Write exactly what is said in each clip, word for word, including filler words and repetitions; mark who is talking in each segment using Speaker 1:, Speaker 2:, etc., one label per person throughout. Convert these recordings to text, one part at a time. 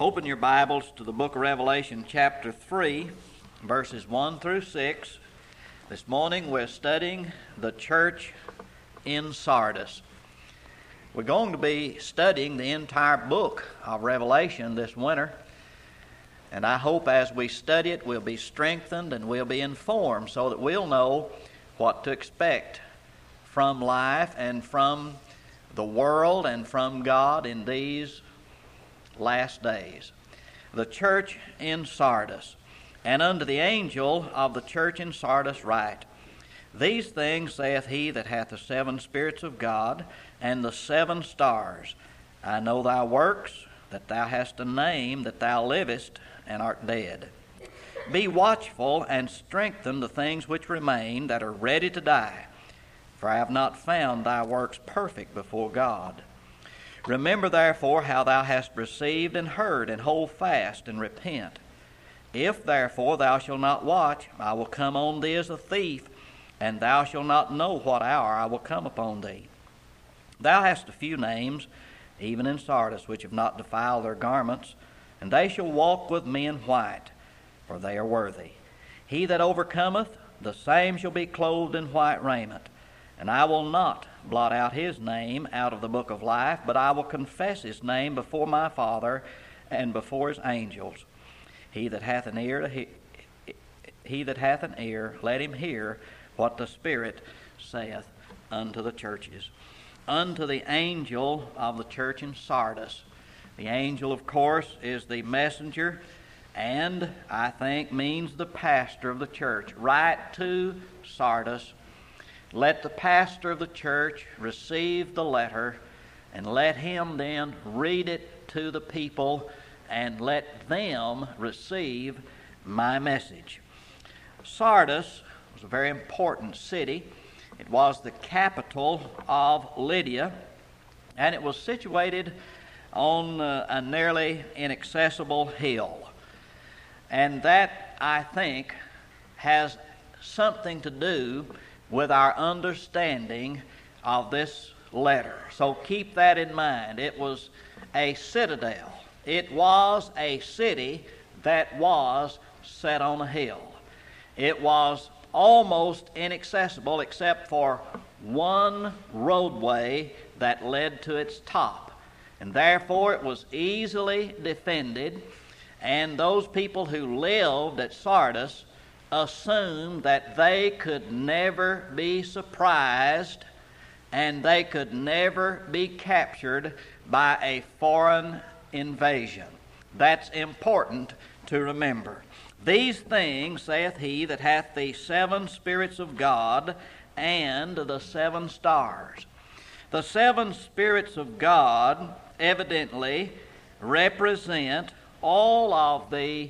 Speaker 1: Open your Bibles to the book of Revelation, chapter three, verses one through six. This morning we're studying the church in Sardis. We're going to be studying the entire book of Revelation this winter, and I hope as we study it we'll be strengthened and we'll be informed so that we'll know what to expect from life and from the world and from God in these last days. The church in Sardis. And unto the angel of the church in Sardis write, These things saith he that hath the seven spirits of God and the seven stars. I know thy works, that thou hast a name, that thou livest and art dead. Be watchful and strengthen the things which remain that are ready to die, for I have not found thy works perfect before God. Remember therefore how thou hast received and heard, and hold fast and repent. If therefore thou shalt not watch, I will come on thee as a thief, and thou shalt not know what hour I will come upon thee. Thou hast a few names, even in Sardis, which have not defiled their garments, and they shall walk with me in white, for they are worthy. He that overcometh, the same shall be clothed in white raiment. And I will not blot out his name out of the book of life, but I will confess his name before my Father and before his angels. He that hath an ear to he, he that hath an ear, let him hear what the Spirit saith unto the churches. Unto the angel of the church in Sardis. The angel, of course, is the messenger, and I think means the pastor of the church. Write to Sardis. Let the pastor of the church receive the letter, and let him then read it to the people, and let them receive my message. Sardis was a very important city. It was the capital of Lydia, and it was situated on uh, a nearly inaccessible hill. And that, I think, has something to do with our understanding of this letter. So keep that in mind. It was a citadel. It was a city that was set on a hill. It was almost inaccessible except for one roadway that led to its top. And therefore it was easily defended, and those people who lived at Sardis assumed that they could never be surprised and they could never be captured by a foreign invasion. That's important to remember. These things saith he that hath the seven spirits of God and the seven stars. The seven spirits of God evidently represent all of the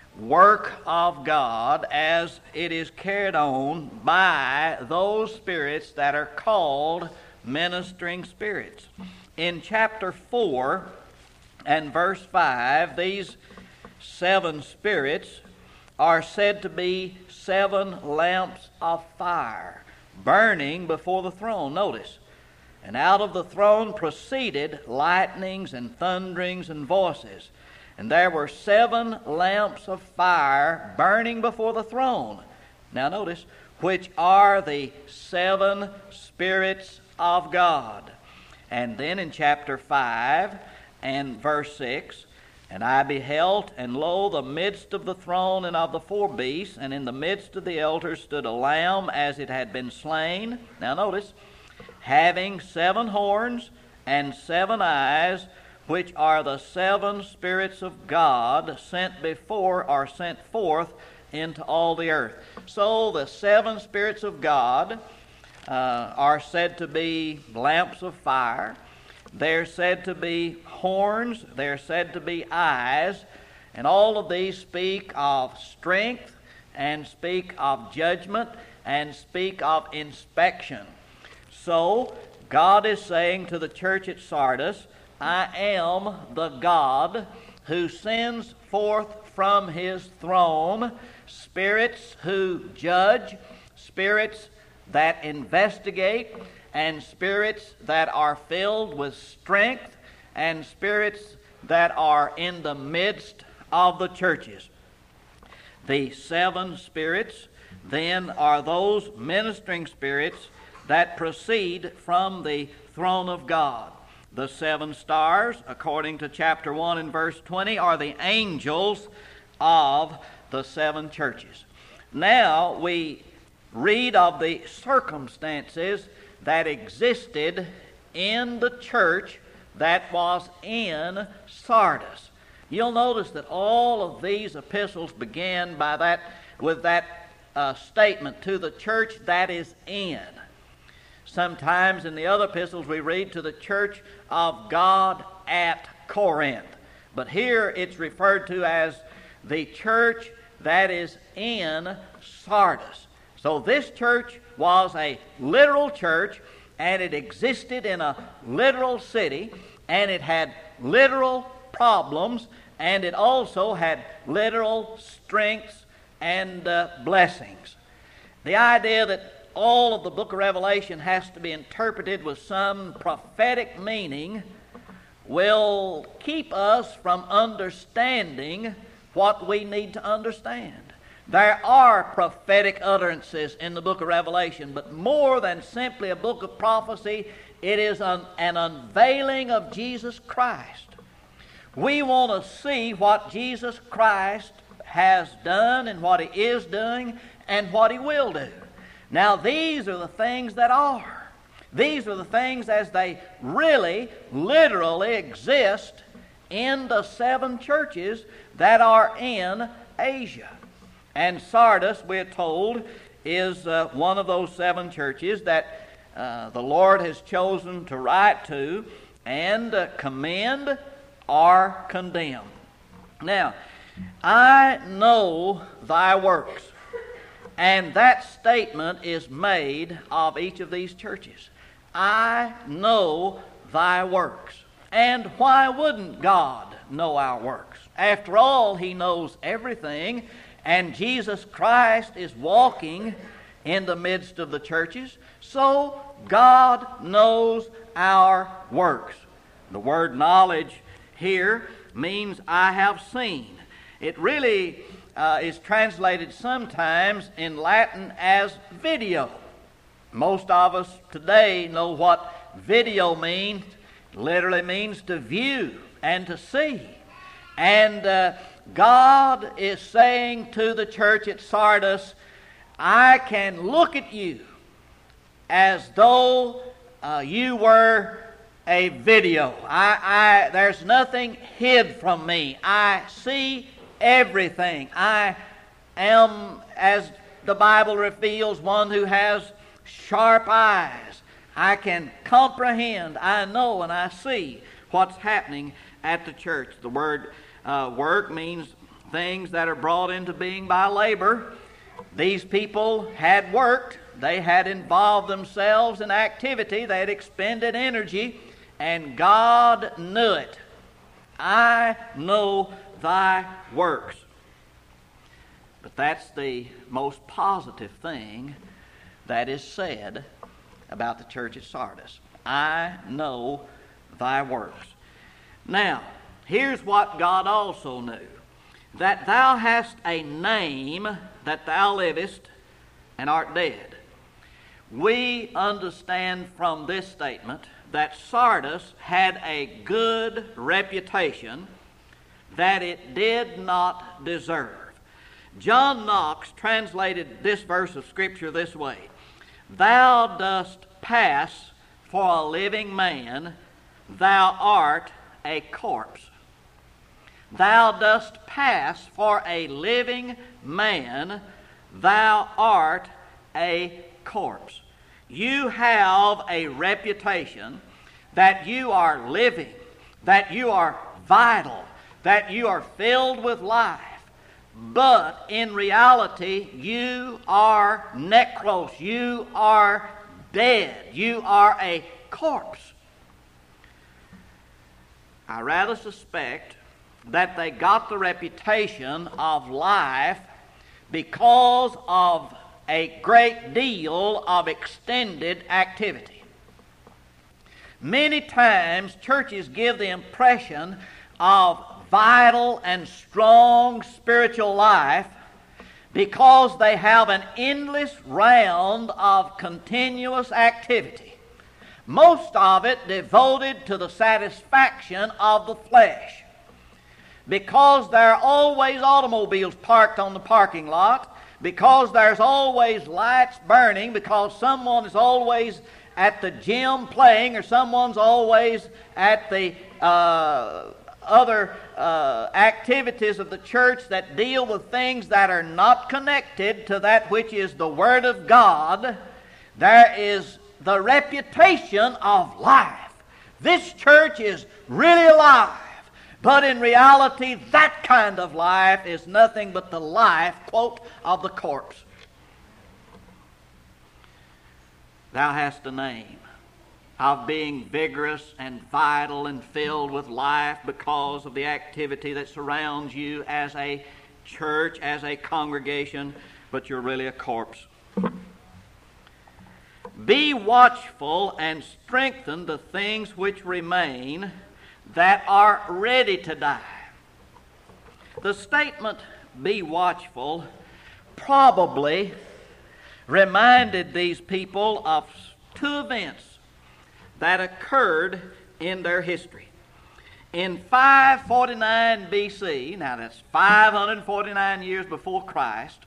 Speaker 1: work of God as it is carried on by those spirits that are called ministering spirits. In chapter four and verse five, these seven spirits are said to be seven lamps of fire burning before the throne. Notice, and out of the throne proceeded lightnings and thunderings and voices. And there were seven lamps of fire burning before the throne. Now notice, which are the seven spirits of God. And then in chapter five and verse six, And I beheld, and lo, the midst of the throne and of the four beasts, and in the midst of the elders stood a lamb as it had been slain. Now notice, having seven horns and seven eyes, which are the seven spirits of God sent before or sent forth into all the earth. So the seven spirits of God uh, are said to be lamps of fire. They're said to be horns. They're said to be eyes. And all of these speak of strength and speak of judgment and speak of inspection. So God is saying to the church at Sardis, I am the God who sends forth from his throne spirits who judge, spirits that investigate, and spirits that are filled with strength, and spirits that are in the midst of the churches. The seven spirits then are those ministering spirits that proceed from the throne of God. The seven stars, according to chapter one and verse twenty, are the angels of the seven churches. Now we read of the circumstances that existed in the church that was in Sardis. You'll notice that all of these epistles began by that with that uh, statement, to the church that is in. Sometimes in the other epistles we read to the church of God at Corinth. But here it's referred to as the church that is in Sardis. So this church was a literal church, and it existed in a literal city, and it had literal problems, and it also had literal strengths and uh, blessings. The idea that all of the book of Revelation has to be interpreted with some prophetic meaning will keep us from understanding what we need to understand. There are prophetic utterances in the book of Revelation, but more than simply a book of prophecy, it is an, an unveiling of Jesus Christ. We want to see what Jesus Christ has done and what He is doing and what He will do. Now, these are the things that are. These are the things as they really, literally exist in the seven churches that are in Asia. And Sardis, we're told, is uh, one of those seven churches that uh, the Lord has chosen to write to and uh, commend or condemn. Now, I know thy works. And that statement is made of each of these churches. I know thy works. And why wouldn't God know our works? After all, He knows everything, and Jesus Christ is walking in the midst of the churches, so God knows our works. The word knowledge here means I have seen. It really uh, is translated sometimes in Latin as video. Most of us today know what video means. It literally means to view and to see. And uh, God is saying to the church at Sardis, I can look at you as though uh, you were a video. I, I, there's nothing hid from me. I see everything. I am, as the Bible reveals, one who has sharp eyes. I can comprehend, I know, and I see what's happening at the church. The word uh, work means things that are brought into being by labor. These people had worked. They had involved themselves in activity. They had expended energy, and God knew it. I know thy works. But that's the most positive thing that is said about the church at Sardis. I know thy works. Now, here's what God also knew. That thou hast a name, that thou livest, and art dead. We understand from this statement that Sardis had a good reputation that it did not deserve. John Knox translated this verse of Scripture this way: Thou dost pass for a living man, thou art a corpse. Thou dost pass for a living man, thou art a corpse. You have a reputation that you are living, that you are vital, that you are filled with life. But in reality, you are necros. You are dead. You are a corpse. I rather suspect that they got the reputation of life because of a great deal of extended activity. Many times churches give the impression of vital and strong spiritual life because they have an endless round of continuous activity, most of it devoted to the satisfaction of the flesh. Because there are always automobiles parked on the parking lot, because there's always lights burning, because someone is always at the gym playing, or someone's always at the uh, other uh, activities of the church that deal with things that are not connected to that which is the Word of God, there is the reputation of life. This church is really alive. But in reality, that kind of life is nothing but the life, quote, of the corpse. Thou hast a name of being vigorous and vital and filled with life because of the activity that surrounds you as a church, as a congregation, but you're really a corpse. Be watchful and strengthen the things which remain that are ready to die. The statement, be watchful, probably reminded these people of two events that occurred in their history. In five forty-nine B C, now that's five hundred forty-nine years before Christ,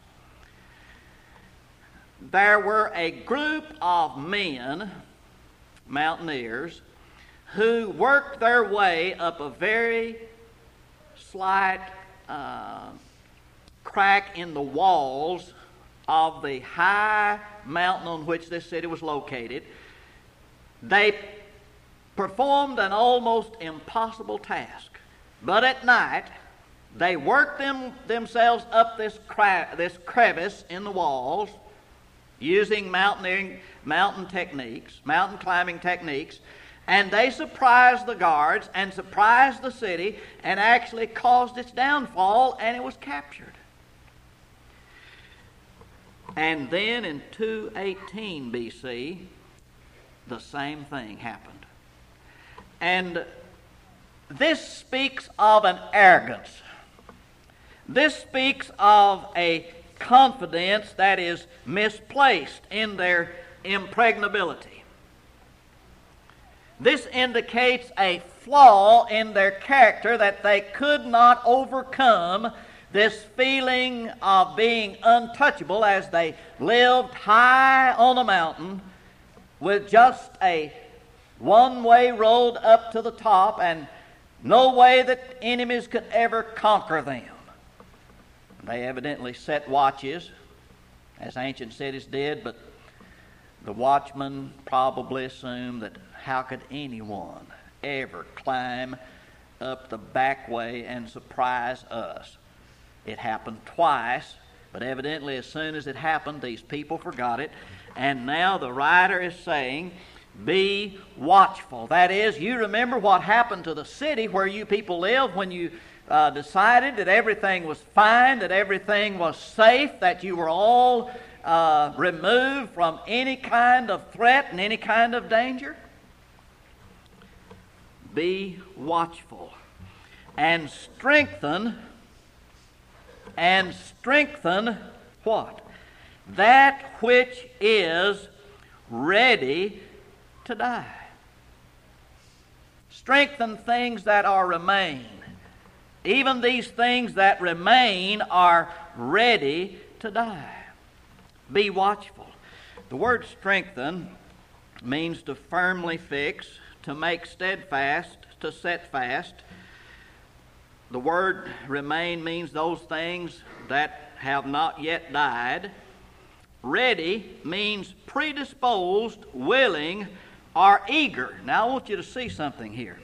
Speaker 1: there were a group of men, mountaineers, who worked their way up a very slight uh, crack in the walls of the high mountain on which this city was located. They performed an almost impossible task. But at night, they worked them, themselves up this, cra- this crevice in the walls using mountaineering, mountain techniques, mountain climbing techniques, and they surprised the guards and surprised the city and actually caused its downfall, and it was captured. And then in two eighteen B C, the same thing happened. And this speaks of an arrogance. This speaks of a confidence that is misplaced in their impregnability. This indicates a flaw in their character, that they could not overcome this feeling of being untouchable as they lived high on a mountain with just a one-way road up to the top and no way that enemies could ever conquer them. They evidently set watches, as ancient cities did, but the watchman probably assumed that how could anyone ever climb up the back way and surprise us? It happened twice, but evidently as soon as it happened, these people forgot it. And now the writer is saying, be watchful. That is, you remember what happened to the city where you people lived when you uh, decided that everything was fine, that everything was safe, that you were all uh, removed from any kind of threat and any kind of danger? Be watchful and strengthen and strengthen what? That which is ready to die. Strengthen things that are remain. Even these things that remain are ready to die. Be watchful. The word strengthen means to firmly fix, to make steadfast, to set fast. The word remain means those things that have not yet died. Ready means predisposed, willing, or eager. Now I want you to see something here.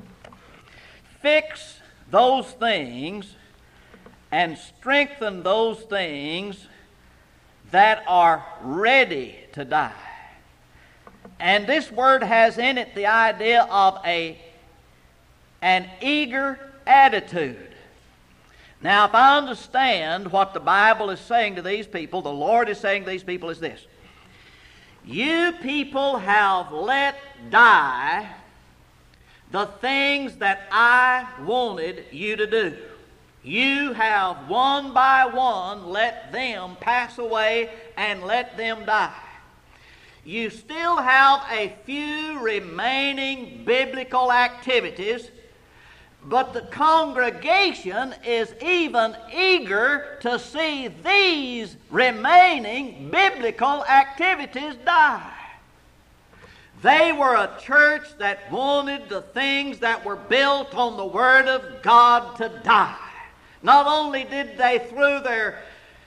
Speaker 1: Fix those things and strengthen those things that are ready to die. And this word has in it the idea of a an eager attitude. Now, if I understand what the Bible is saying to these people, the Lord is saying to these people is this: you people have let die the things that I wanted you to do. You have one by one let them pass away and let them die. You still have a few remaining biblical activities, but the congregation is even eager to see these remaining biblical activities die. They were a church that wanted the things that were built on the Word of God to die. Not only did they, through their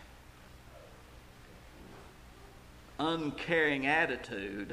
Speaker 1: uncaring attitude,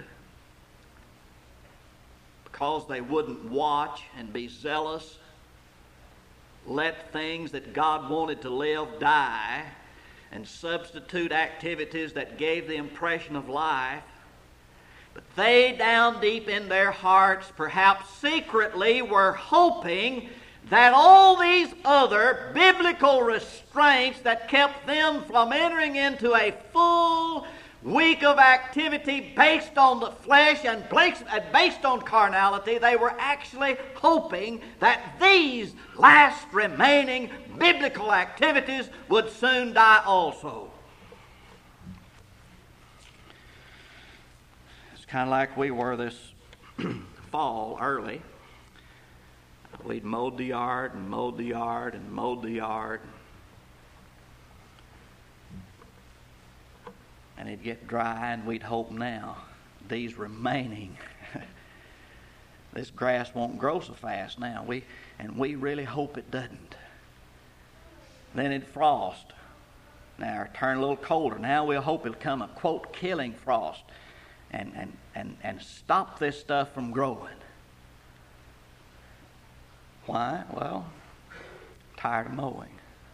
Speaker 1: because they wouldn't watch and be zealous, let things that God wanted to live die and substitute activities that gave the impression of life, but they down deep in their hearts, perhaps secretly, were hoping that all these other biblical restraints that kept them from entering into a full week of activity based on the flesh and based on carnality, they were actually hoping that these last remaining biblical activities would soon die also. It's kind of like we were this fall early. We'd mowed the yard and mowed the yard and mowed the yard. And it'd get dry, and we'd hope now these remaining, this grass won't grow so fast now. We and we really hope it doesn't. Then it'd frost. Now it'd turn a little colder. Now we'll hope it'll come a, quote, killing frost and, and, and, and stop this stuff from growing. Why? Well, tired of mowing.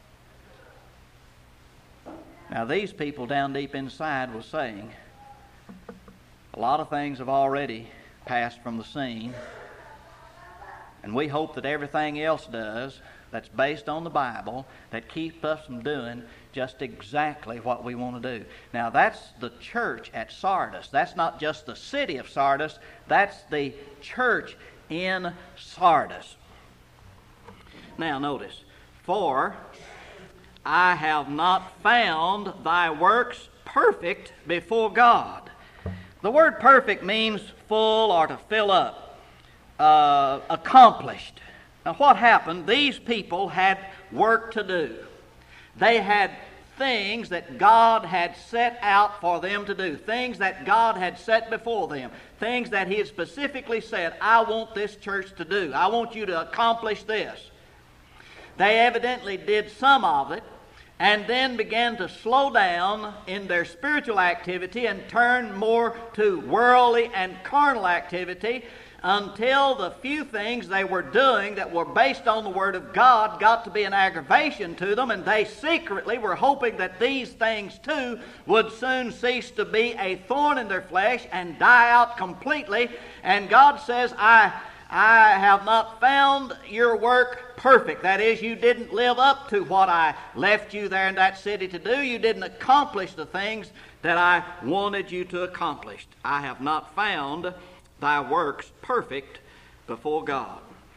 Speaker 1: Now, these people down deep inside was saying, a lot of things have already passed from the scene, and we hope that everything else does that's based on the Bible that keeps us from doing just exactly what we want to do. Now, that's the church at Sardis. That's not just the city of Sardis. That's the church in Sardis. Now, notice, for I have not found thy works perfect before God. The word perfect means full or to fill up, uh, accomplished. Now what happened? These people had work to do. They had things that God had set out for them to do, things that God had set before them, things that He had specifically said, I want this church to do. I want you to accomplish this. They evidently did some of it, and then began to slow down in their spiritual activity and turn more to worldly and carnal activity until the few things they were doing that were based on the Word of God got to be an aggravation to them, and they secretly were hoping that these things too would soon cease to be a thorn in their flesh and die out completely. And God says, I I have not found your work perfect. That is, you didn't live up to what I left you there in that city to do. You didn't accomplish the things that I wanted you to accomplish. I have not found thy works perfect before God.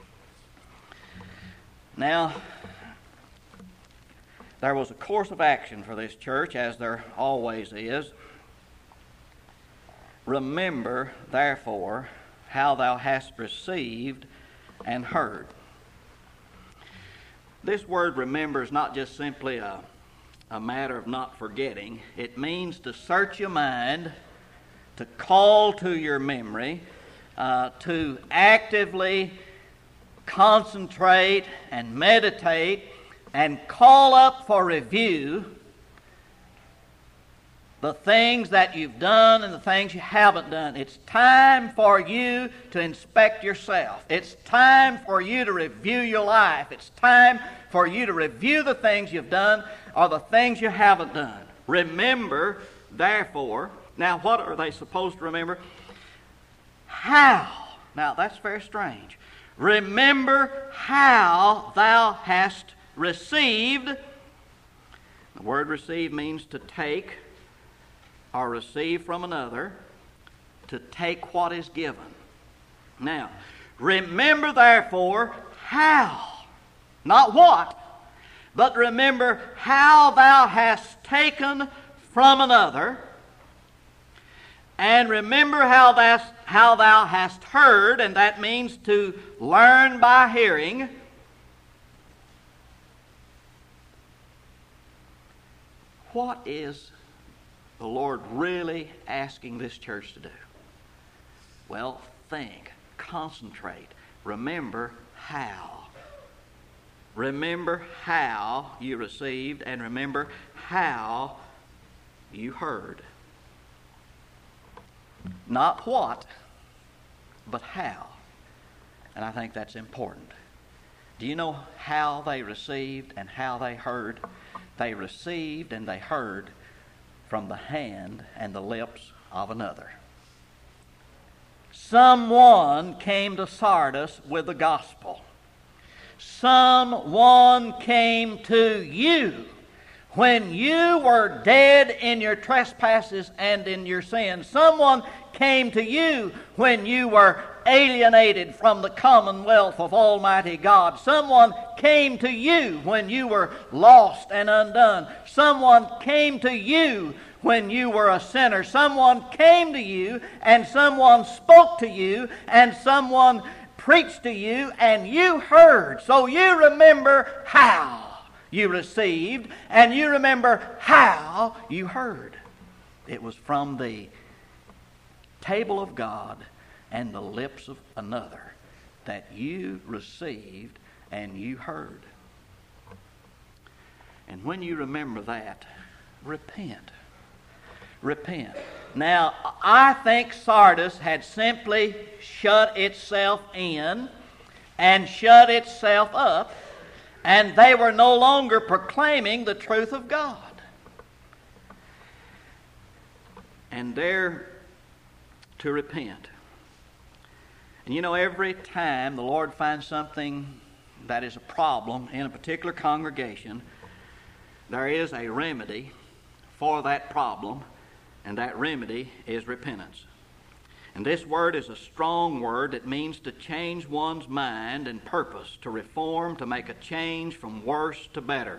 Speaker 1: Now, there was a course of action for this church, as there always is. Remember, therefore, how thou hast received and heard. This word remember is not just simply a, a matter of not forgetting. It means to search your mind, to call to your memory, uh, to actively concentrate and meditate and call up for review the things that you've done and the things you haven't done. It's time for you to inspect yourself. It's time for you to review your life. It's time for you to review the things you've done or the things you haven't done. Remember, therefore. Now, what are they supposed to remember? How? Now, that's very strange. Remember how thou hast received. The word receive means to take or receive from another, to take what is given. Now, Remember therefore how, not what, but remember how thou hast taken from another, and remember how thou, how thou hast heard, and that means to learn by hearing. What is the Lord really asking this church to do? Well, think, concentrate, remember how. Remember how you received, and remember how you heard. Not what, but how. And I think that's important. Do you know how they received and how they heard? They received and they heard from the hand and the lips of another. Someone came to Sardis with the gospel. Someone came to you when you were dead in your trespasses and in your sins. Someone came to you when you were alienated from the commonwealth of Almighty God. Someone came to you when you were lost and undone. Someone came to you when you were a sinner. Someone came to you, and someone spoke to you, and someone preached to you, and you heard. So you remember how you received, and you remember how you heard. It was from the table of God and the lips of another that you received and you heard. And when you remember that, repent. Repent. Now, I think Sardis had simply shut itself in and shut itself up, and they were no longer proclaiming the truth of God. And they're to repent. And you know, every time the Lord finds something that is a problem in a particular congregation, there is a remedy for that problem, and that remedy is repentance. And this word is a strong word. It means to change one's mind and purpose, to reform, to make a change from worse to better.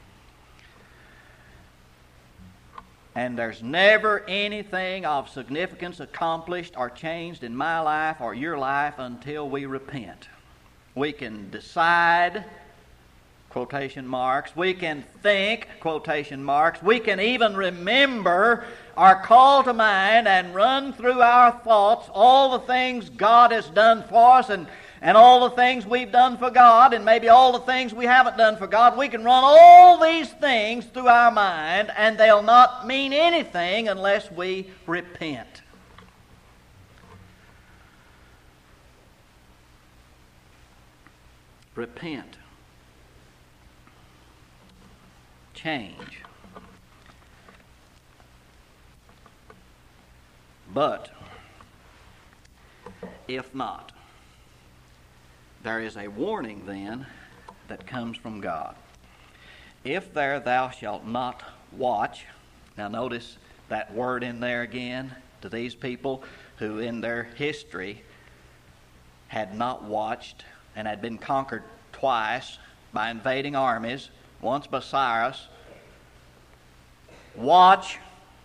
Speaker 1: And there's never anything of significance accomplished or changed in my life or your life until we repent. We can decide, quotation marks. We can think, quotation marks. We can even remember or call to mind and run through our thoughts all the things God has done for us, and, and all the things we've done for God, and maybe all the things we haven't done for God. We can run all these things through our mind, and they'll not mean anything unless we repent. Repent. Change. But if not, there is a warning then that comes from God. If there thou shalt not watch. Now notice that word in there again, to these people who in their history had not watched and had been conquered twice by invading armies, once by Cyrus. Watch.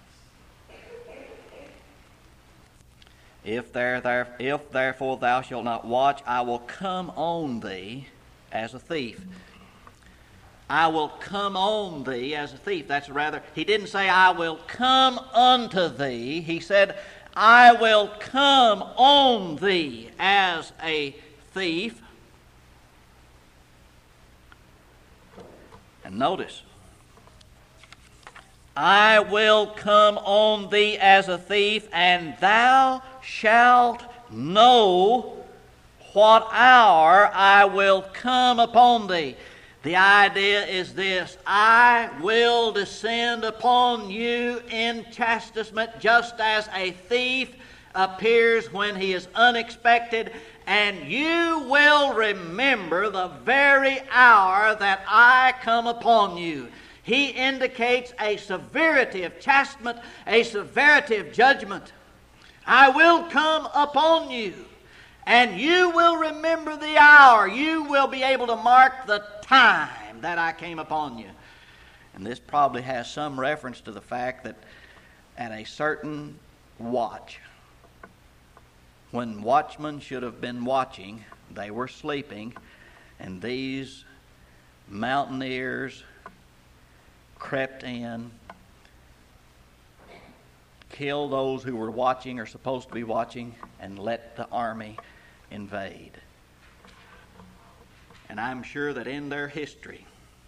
Speaker 1: If, there, there, if therefore thou shalt not watch, I will come on thee as a thief. I will come on thee as a thief. That's rather, he didn't say, I will come unto thee. He said, I will come on thee as a thief. And notice, I will come on thee as a thief, and thou shalt know what hour I will come upon thee. The idea is this: I will descend upon you in chastisement, just as a thief appears when he is unexpected, and you will remember the very hour that I come upon you. He indicates a severity of chastisement, a severity of judgment. I will come upon you. And you will remember the hour. You will be able to mark the time that I came upon you. And this probably has some reference to the fact that at a certain watch, when watchmen should have been watching, they were sleeping, and these mountaineers crept in, killed those who were watching or supposed to be watching, and let the army invade. And I'm sure that in their history,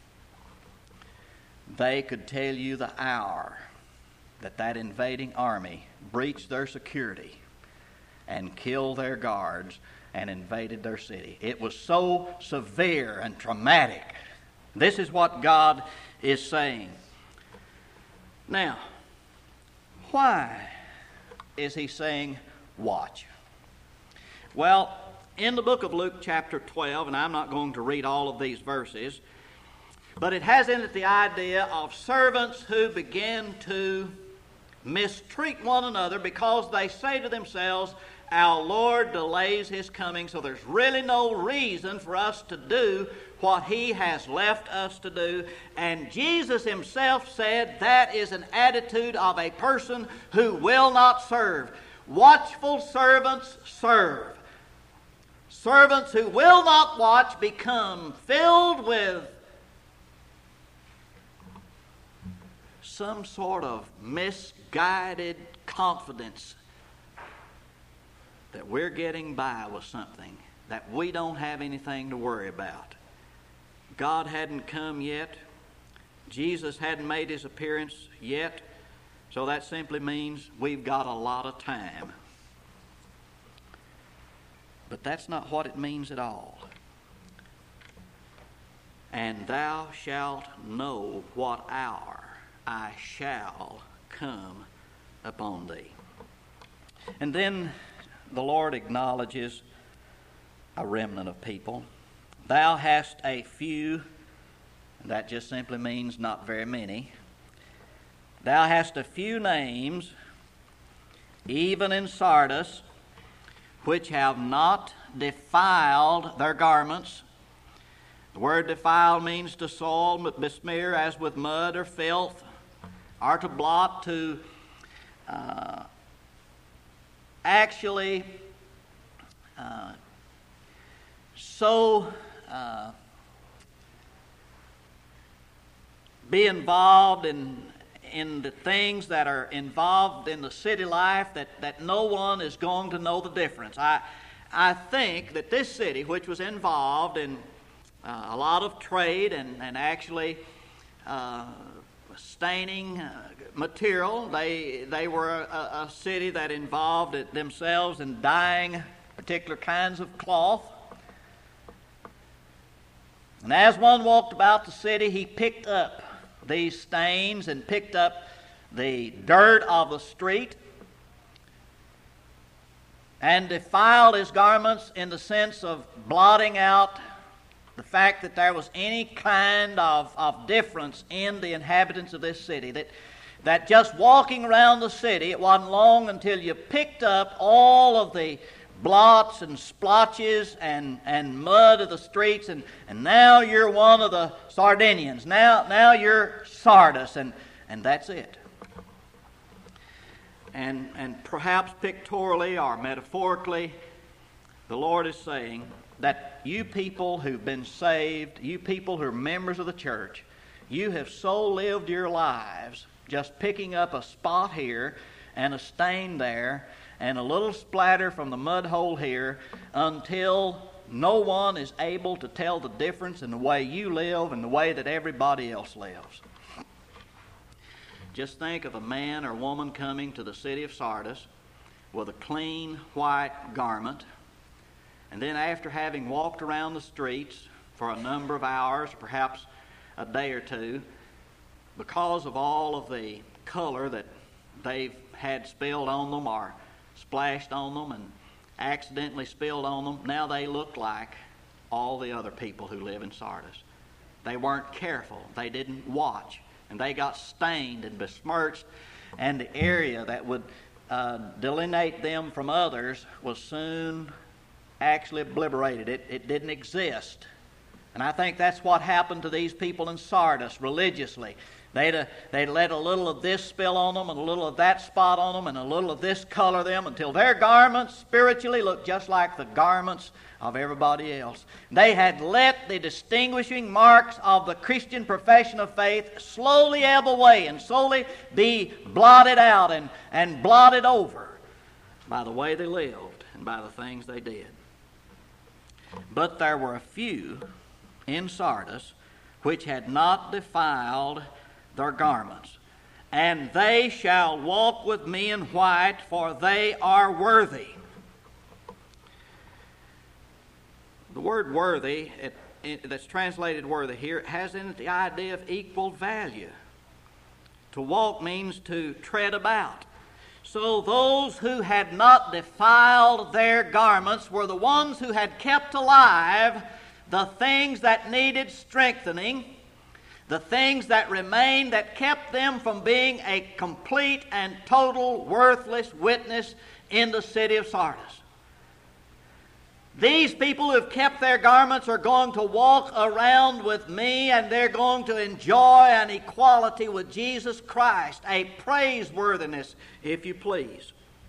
Speaker 1: they could tell you the hour that that invading army breached their security and killed their guards and invaded their city. It was so severe and traumatic. This is what God is saying. Now, why is he saying watch? Well, in the book of Luke chapter twelve, and I'm not going to read all of these verses, but it has in it the idea of servants who begin to mistreat one another because they say to themselves, our Lord delays his coming, so there's really no reason for us to do what he has left us to do. And Jesus himself said that is an attitude of a person who will not serve. Watchful servants serve. Servants who will not watch become filled with some sort of misguided confidence that we're getting by with something, that we don't have anything to worry about. God hadn't come yet. Jesus hadn't made his appearance yet. So that simply means we've got a lot of time. But that's not what it means at all. And thou shalt know what hour I shall come upon thee. And then the Lord acknowledges a remnant of people. Thou hast a few, and that just simply means not very many. Thou hast a few names, even in Sardis, which have not defiled their garments. The word defile means to soil, besmear as with mud or filth, or to blot, to uh, actually uh, so uh, be involved in in the things that are involved in the city life that, that no one is going to know the difference. I I think that this city, which was involved in uh, a lot of trade and, and actually uh, staining uh, material, they they were a, a city that involved it themselves in dyeing particular kinds of cloth. And as one walked about the city, he picked up these stains and picked up the dirt of the street and defiled his garments in the sense of blotting out the fact that there was any kind of, of difference in the inhabitants of this city. That, that just walking around the city, it wasn't long until you picked up all of the blots and splotches and, and mud of the streets, and, and now you're one of the Sardinians. Now now you're Sardis, and, and that's it. And and perhaps pictorially or metaphorically, the Lord is saying that you people who've been saved, you people who are members of the church, you have so lived your lives just picking up a spot here and a stain there and a little splatter from the mud hole here until no one is able to tell the difference in the way you live and the way that everybody else lives. Just think of a man or woman coming to the city of Sardis with a clean white garment, and then after having walked around the streets for a number of hours, perhaps a day or two, because of all of the color that they've had spilled on them or splashed on them and accidentally spilled on them, now they look like all the other people who live in Sardis. They weren't careful. They didn't watch. And they got stained and besmirched, and the area that would uh, delineate them from others was soon actually obliterated it. It didn't exist. And I think that's what happened to these people in Sardis religiously. They'd, uh, they'd let a little of this spill on them and a little of that spot on them and a little of this color them until their garments spiritually looked just like the garments of everybody else. They had let the distinguishing marks of the Christian profession of faith slowly ebb away and slowly be blotted out and, and blotted over by the way they lived and by the things they did. But there were a few in Sardis which had not defiled their garments. And they shall walk with me in white, for they are worthy. The word worthy, it, it, that's translated worthy here, it has in it the idea of equal value. To walk means to tread about. So those who had not defiled their garments were the ones who had kept alive the things that needed strengthening, the things that remained that kept them from being a complete and total worthless witness in the city of Sardis. These people who have kept their garments are going to walk around with me, and they're going to enjoy an equality with Jesus Christ, a praiseworthiness, if you please.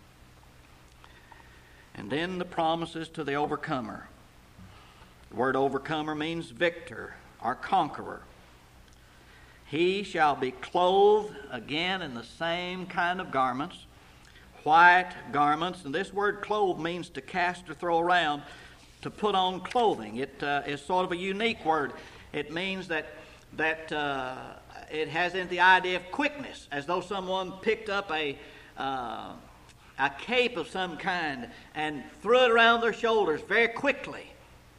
Speaker 1: And then the promises to the overcomer. The word overcomer means victor or conqueror. He shall be clothed again in the same kind of garments, white garments. And this word clothe means to cast or throw around, to put on clothing. It uh, is sort of a unique word. It means that, that uh, it has in the idea of quickness, as though someone picked up a, uh, a cape of some kind and threw it around their shoulders very quickly.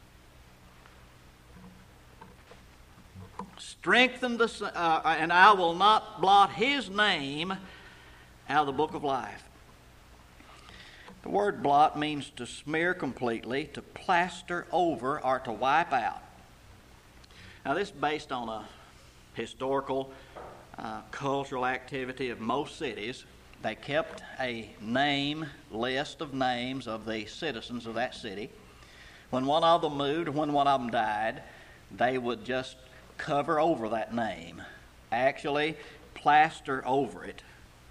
Speaker 1: Strengthen the, uh, and I will not blot his name out of the book of life. The word blot means to smear completely, to plaster over, or to wipe out. Now this is based on a historical, uh, cultural activity of most cities. They kept a name list of names of the citizens of that city. When one of them moved, when one of them died, they would just cover over that name, actually plaster over it.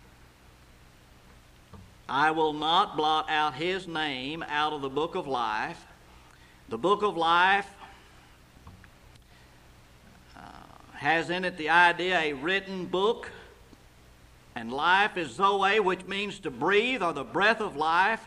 Speaker 1: I will not blot out his name out of the book of life. The book of life uh, has in it the idea a written book, and life is Zoe, which means to breathe or the breath of life.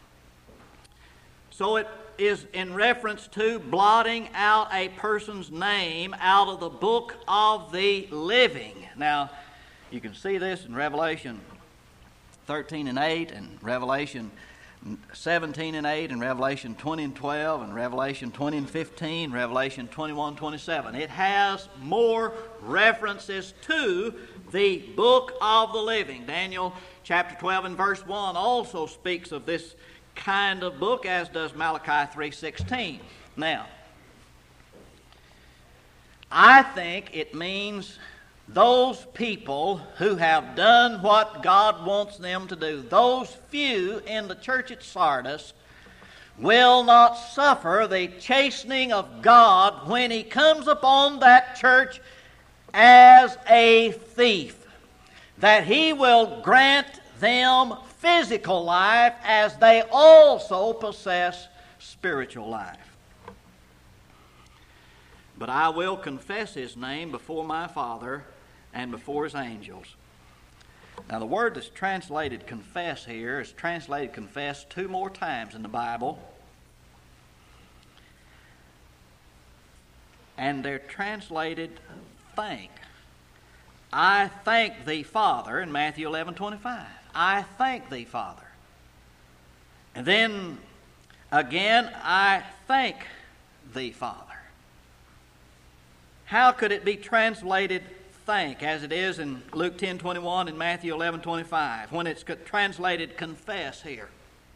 Speaker 1: So it is in reference to blotting out a person's name out of the book of the living. Now, you can see this in Revelation thirteen and eight, and Revelation seventeen and eight, and Revelation twenty and twelve, and Revelation twenty and fifteen, Revelation twenty-one, twenty-seven. It has more references to the book of the living. Daniel chapter twelve and verse one also speaks of this kind of book, as does Malachi three sixteen. Now, I think it means those people who have done what God wants them to do, those few in the church at Sardis, will not suffer the chastening of God when He comes upon that church as a thief, that He will grant them physical life as they also possess spiritual life. But I will confess His name before my Father and before His angels. Now the word that's translated confess here is translated confess two more times in the Bible. And they're translated thank. I thank Thee, Father, in Matthew eleven twenty-five. I thank Thee, Father. And then again, I thank Thee, Father. How could it be translated thank, as it is in Luke ten twenty-one and Matthew eleven twenty-five, when it's translated confess here?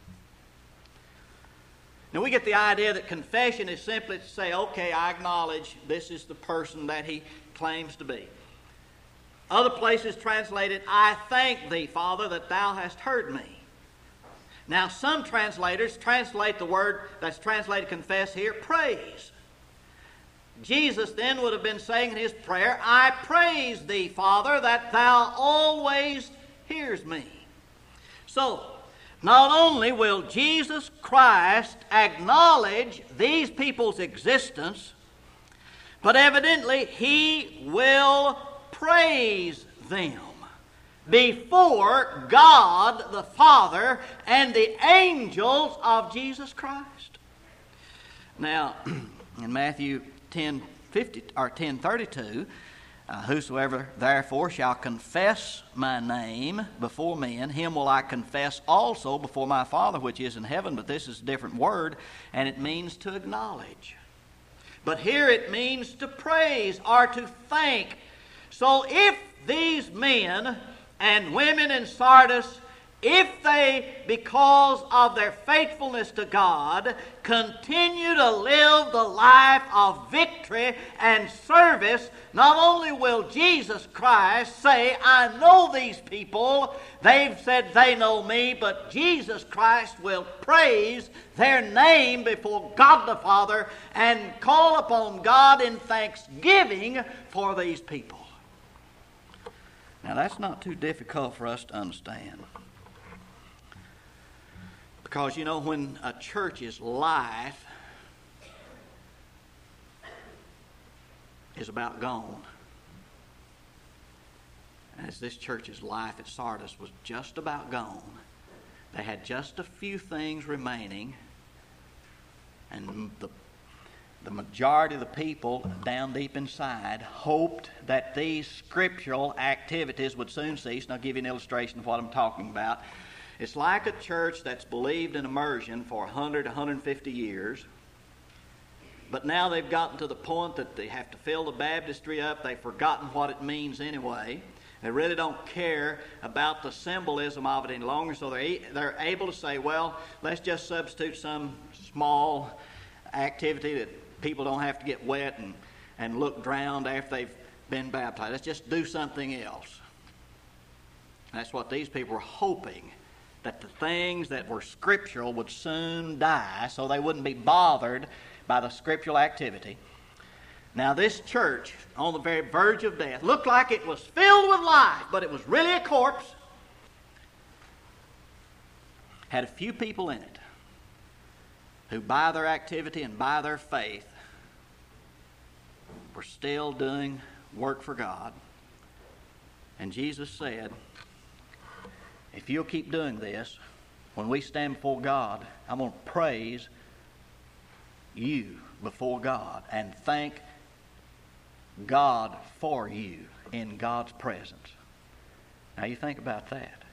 Speaker 1: Now we get the idea that confession is simply to say, okay, I acknowledge this is the person that he claims to be. Other places translated, I thank Thee, Father, that Thou hast heard me. Now, some translators translate the word that's translated confess here, praise. Jesus then would have been saying in his prayer, I praise thee, Father, that thou always hears me. So, not only will Jesus Christ acknowledge these people's existence, but evidently he will praise them before God the Father and the angels of Jesus Christ. Now, in Matthew ten fifty or ten thirty-two, uh, whosoever therefore shall confess my name before men, him will I confess also before my Father which is in heaven. But this is a different word, and it means to acknowledge. But here it means to praise or to thank. So if these men and women in Sardis, if they, because of their faithfulness to God, continue to live the life of victory and service, not only will Jesus Christ say, I know these people, they've said they know me, but Jesus Christ will praise their name before God the Father and call upon God in thanksgiving for these people. Now, that's not too difficult for us to understand. Because, you know, when a church's life is about gone, as this church's life at Sardis was just about gone, they had just a few things remaining, and the The majority of the people down deep inside hoped that these scriptural activities would soon cease. And I'll give you an illustration of what I'm talking about. It's like a church that's believed in immersion for one hundred, one hundred fifty years. But now they've gotten to the point that they have to fill the baptistry up. They've forgotten what it means anyway. They really don't care about the symbolism of it any longer. So they're, they're able to say, well, let's just substitute some small activity that people don't have to get wet and, and look drowned after they've been baptized. Let's just do something else. That's what these people were hoping, that the things that were scriptural would soon die so they wouldn't be bothered by the scriptural activity. Now, this church, on the very verge of death, looked like it was filled with life, but it was really a corpse. Had a few people in it who by their activity and by their faith were still doing work for God. And Jesus said, if you'll keep doing this, when we stand before God, I'm going to praise you before God and thank God for you in God's presence. Now you think about that.